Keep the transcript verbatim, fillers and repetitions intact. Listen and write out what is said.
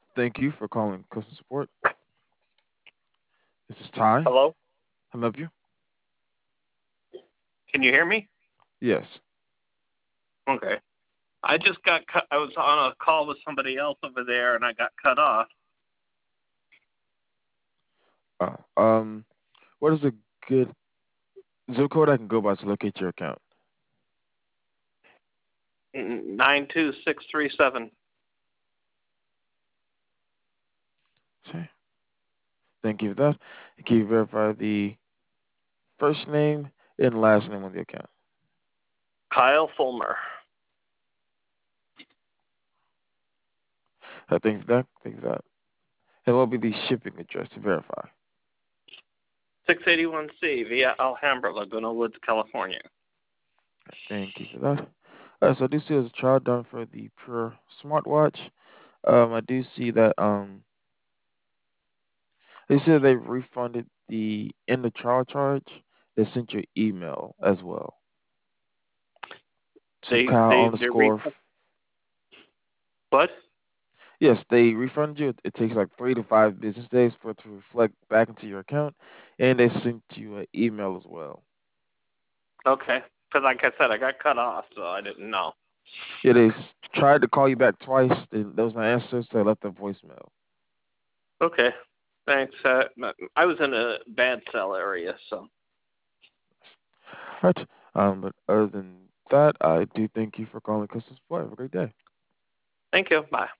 Thank you for calling customer support. This is Ty. Hello? Can I help you? Can you hear me? Yes. Okay. I just got cut. I was on a call with somebody else over there and I got cut off. Uh, um, what is a good zip code I can go by to locate your account? nine two six three seven. Okay. Thank you for that. Can you verify the first name and last name on the account? Kyle Fulmer. Uh, thank you for that. Thank you for that. And what will be the shipping address to verify? six eighty-one C via Alhambra, Laguna Woods, California. Thank you for that. Uh, so I do see there's a trial done for the Pure smartwatch. Um, I do see that um they said they refunded the end of trial charge. They sent you an email as well to They Kyle they they re underscore. what? Yes, they refund you. It takes like three to five business days for it to reflect back into your account, and they sent you an email as well. Okay. Because like I said, I got cut off, so I didn't know. Yeah, they s- tried to call you back twice. And there was no answer, so they left a voicemail. Okay. Thanks. Uh, I was in a bad cell area, so Right. Um, but other than that, I do thank you for calling customer support. Have a great day. thank you. Bye.